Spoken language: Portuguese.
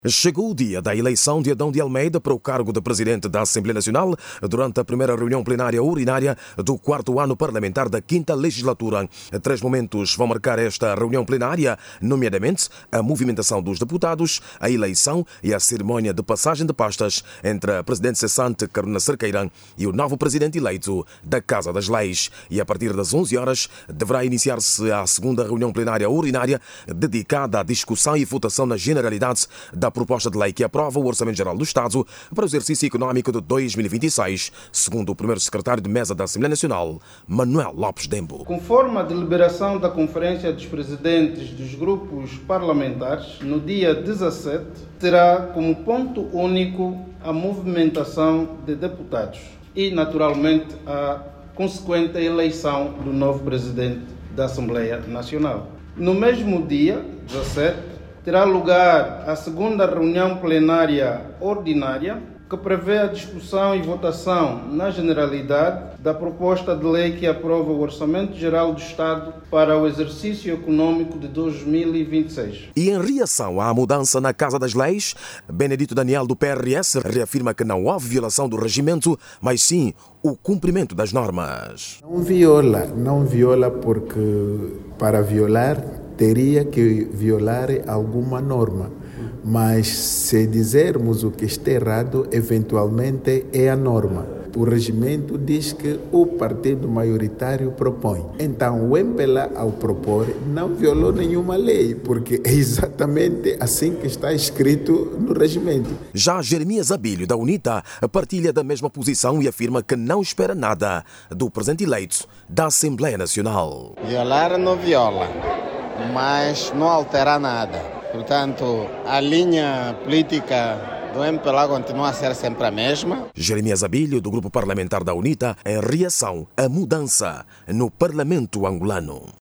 Chegou o dia da eleição de Adão de Almeida para o cargo de Presidente da Assembleia Nacional durante a primeira reunião plenária ordinária do 4º ano parlamentar da 5ª legislatura. 3 momentos vão marcar esta reunião plenária, nomeadamente a movimentação dos deputados, a eleição e a cerimónia de passagem de pastas entre a Presidente cessante Carolina Cerqueira e o novo Presidente eleito da Casa das Leis. E a partir das 11 horas deverá iniciar-se a segunda reunião plenária ordinária dedicada à discussão e votação na generalidade da proposta de lei que aprova o Orçamento Geral do Estado para o exercício económico de 2026, segundo o primeiro secretário de mesa da Assembleia Nacional, Manuel Lopes Dembo. Conforme a deliberação da Conferência dos Presidentes dos Grupos Parlamentares, no dia 17, terá como ponto único a movimentação de deputados e, naturalmente, a consequente eleição do novo Presidente da Assembleia Nacional. No mesmo dia, 17, terá lugar a segunda reunião plenária ordinária, que prevê a discussão e votação na generalidade da proposta de lei que aprova o Orçamento Geral do Estado para o exercício econômico de 2026. E em reação à mudança na Casa das Leis, Benedito Daniel do PRS reafirma que não houve violação do regimento, mas sim o cumprimento das normas. Não viola porque para violar teria que violar alguma norma, mas se dizermos o que está errado, eventualmente é a norma. O regimento diz que o partido maioritário propõe. Então, o MPLA, ao propor, não violou nenhuma lei, porque é exatamente assim que está escrito no regimento. Já Jeremias Abílio, da UNITA, partilha da mesma posição e afirma que não espera nada do presidente eleito da Assembleia Nacional. Violar não viola, mas não altera nada. Portanto, a linha política do MPLA continua a ser sempre a mesma. Jeremias Abílio, do grupo parlamentar da UNITA, em reação à mudança no Parlamento angolano.